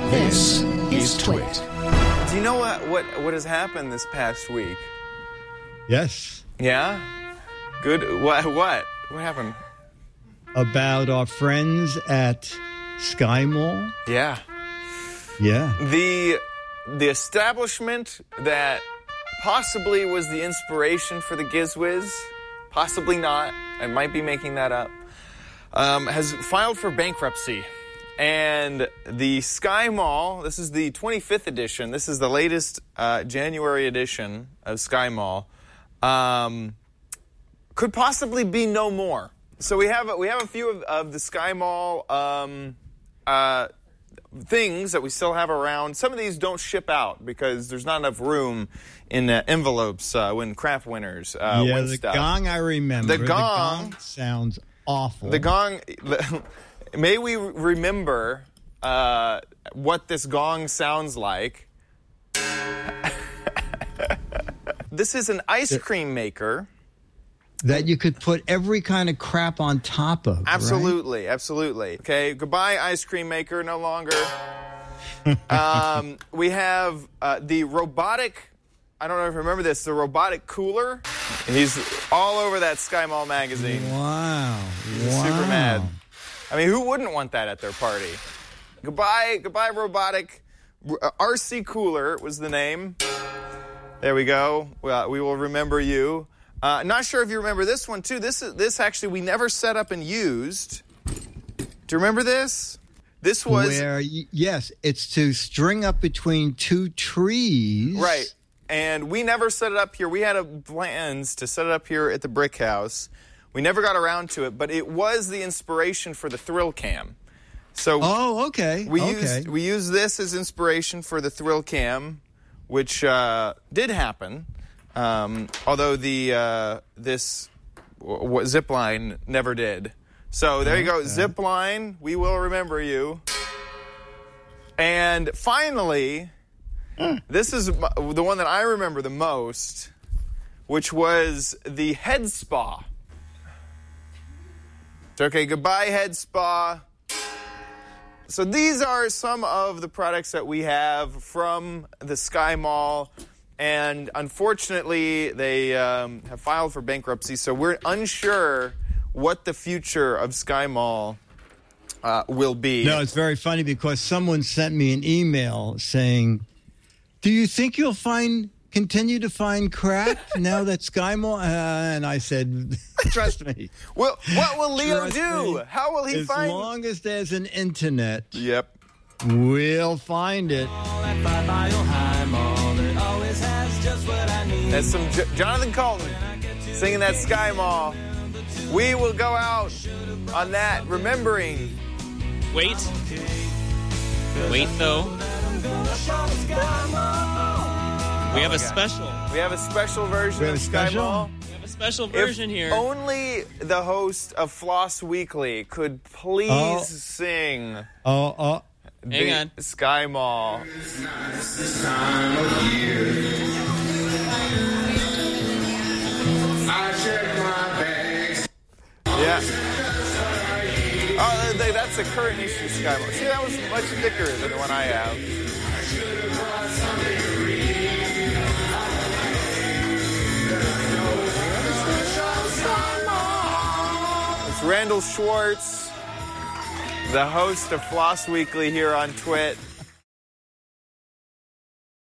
This is Twit. Do you know what has happened this past week? Yes. Yeah? Good. What happened? About our friends at Sky Mall. Yeah. Yeah. The establishment that possibly was the inspiration for the Gizwiz, possibly not, I might be making that up, has filed for bankruptcy. And the Sky Mall, this is the 25th edition, this is the latest January edition of Sky Mall, could possibly be no more. So we have a few of the Sky Mall things that we still have around. Some of these don't ship out because there's not enough room in envelopes when craft winners win the stuff. gong I remember. The gong sounds awful. The gong. May we remember what this gong sounds like. This is an ice cream maker. That you could put every kind of crap on top of. Absolutely, right? Absolutely. Okay, goodbye ice cream maker, no longer. We have the robotic, I don't know if you remember this, the robotic cooler. He's all over that Sky Mall magazine. Wow. He's super mad. I mean, who wouldn't want that at their party? Goodbye robotic. RC Cooler was the name. There we go. Well, we will remember you. Not sure if you remember this one, too. This actually we never set up and used. Do you remember this? This was... yes, it's to string up between two trees. Right. And we never set it up here. We had plans to set it up here at the Brick House. We never got around to it, but it was the inspiration for the Thrill Cam. So okay. We used this as inspiration for the Thrill Cam, which did happen. Although this Zipline never did. So there you go, Zipline, we will remember you. And finally, this is the one that I remember the most, which was the Head Spa. Okay, goodbye Head Spa. So these are some of the products that we have from the Sky Mall. And unfortunately, they have filed for bankruptcy, so we're unsure what the future of Sky Mall will be. No, it's very funny because someone sent me an email saying, "Do you think you'll continue to find crap now that Sky Mall?" And I said, "Trust me." Well, what will Leo do? How will he find? As long as there's an internet. Yep. We'll find it. That's some Jonathan Colton singing that Sky Mall. We will go out on that, remembering. Wait, though. We have a special. We have a special version of Sky Mall. We have a special version here. Only the host of Floss Weekly could please sing. Hang on. Sky Mall. This time of year, I check my bags. Yeah. Oh, that's a current issue Sky Mall. See, that was much thicker than the one I have. It's Randall Schwartz, the host of Floss Weekly here on Twit.